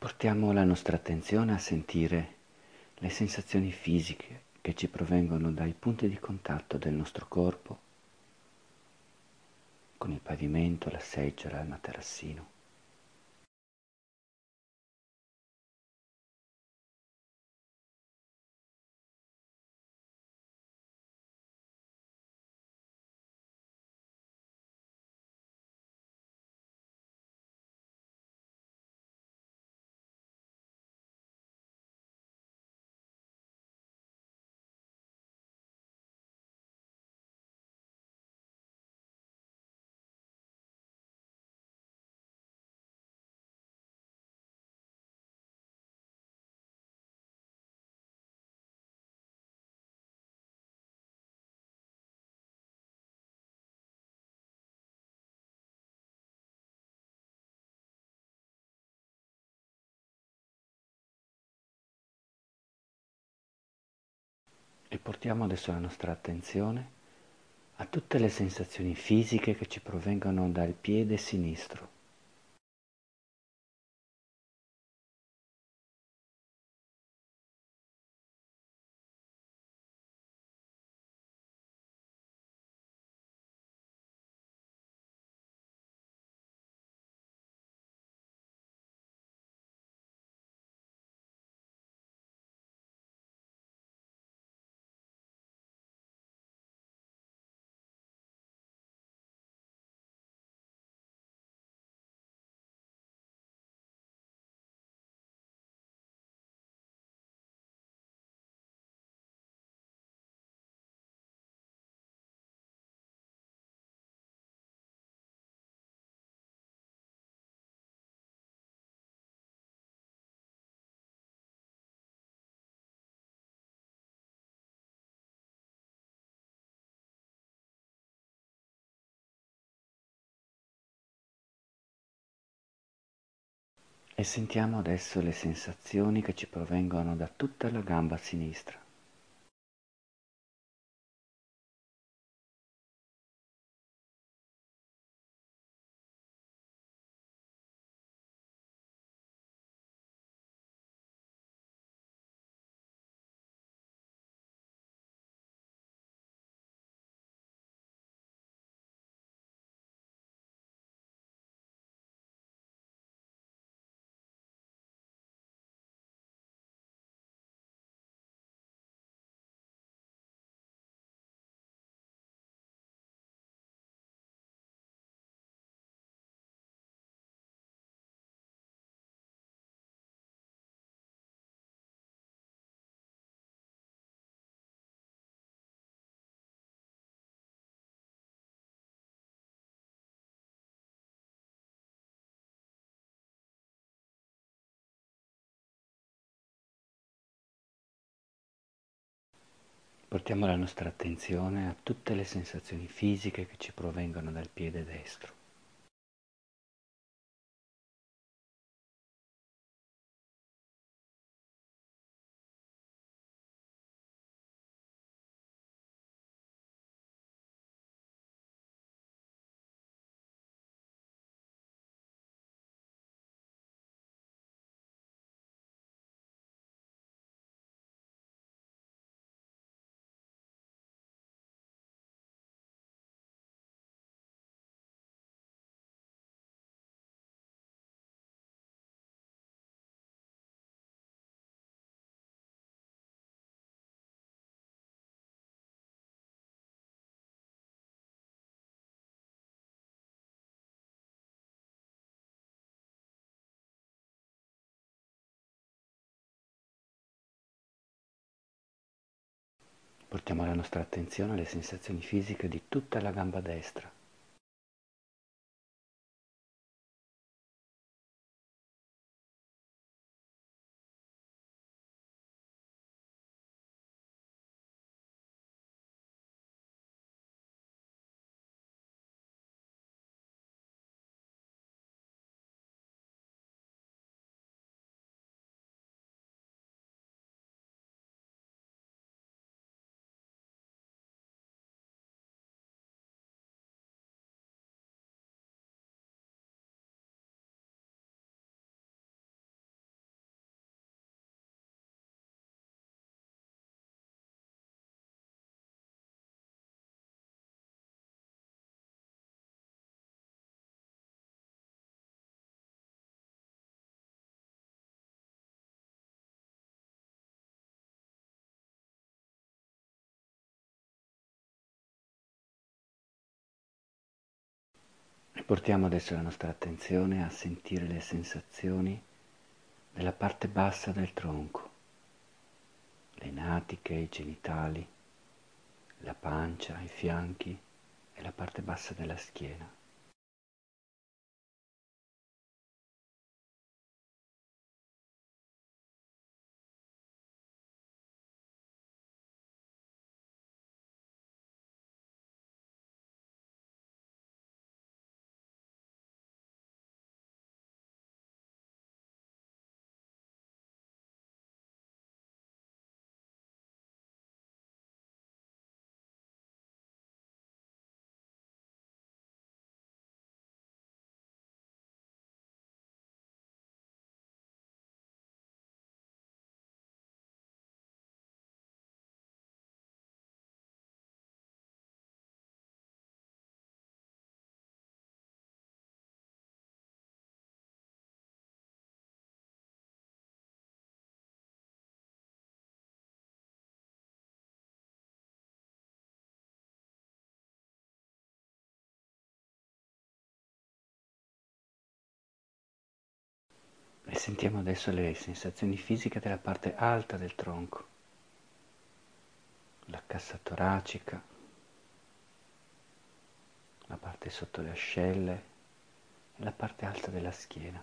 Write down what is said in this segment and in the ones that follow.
Portiamo la nostra attenzione a sentire le sensazioni fisiche che ci provengono dai punti di contatto del nostro corpo con il pavimento, la seggiola, il materassino. E portiamo adesso la nostra attenzione a tutte le sensazioni fisiche che ci provengono dal piede sinistro. E sentiamo adesso le sensazioni che ci provengono da tutta la gamba sinistra. Portiamo la nostra attenzione a tutte le sensazioni fisiche che ci provengono dal piede destro. Portiamo la nostra attenzione alle sensazioni fisiche di tutta la gamba destra. Portiamo adesso la nostra attenzione a sentire le sensazioni della parte bassa del tronco, le natiche, i genitali, la pancia, i fianchi e la parte bassa della schiena. E sentiamo adesso le sensazioni fisiche della parte alta del tronco, la cassa toracica, la parte sotto le ascelle e la parte alta della schiena.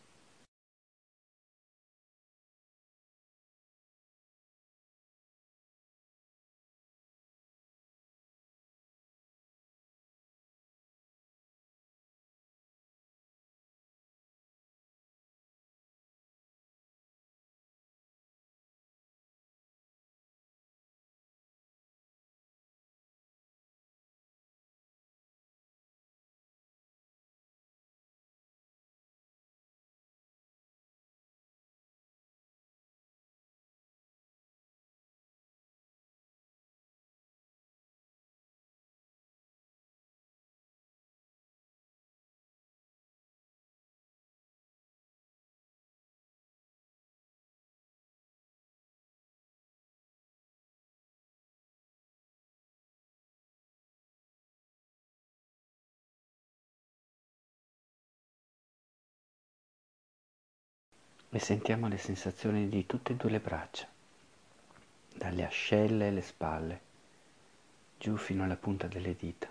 E sentiamo le sensazioni di tutte e due le braccia, dalle ascelle e le spalle, giù fino alla punta delle dita.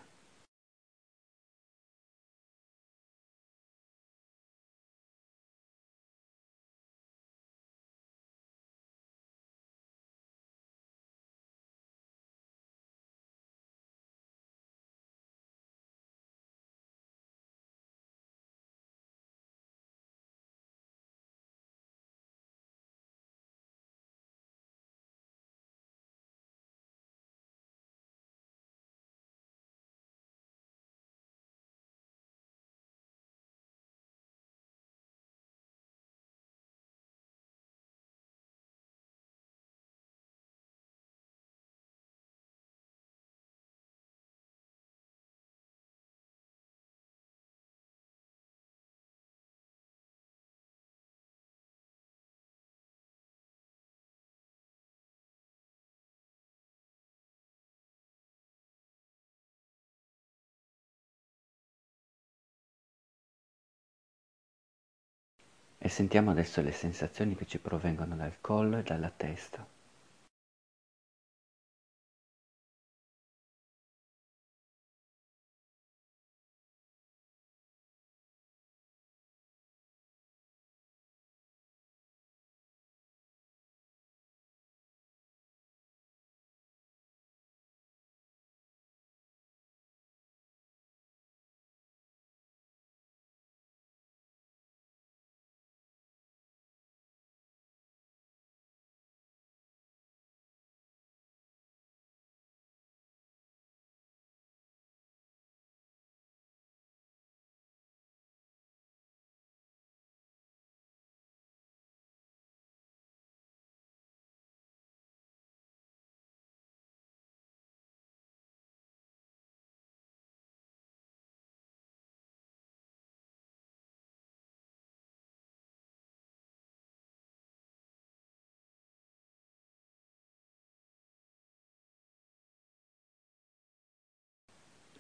E sentiamo adesso le sensazioni che ci provengono dal collo e dalla testa.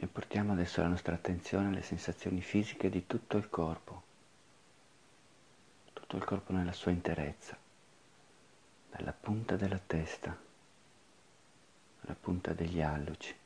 E portiamo adesso la nostra attenzione alle sensazioni fisiche di tutto il corpo nella sua interezza, dalla punta della testa alla punta degli alluci,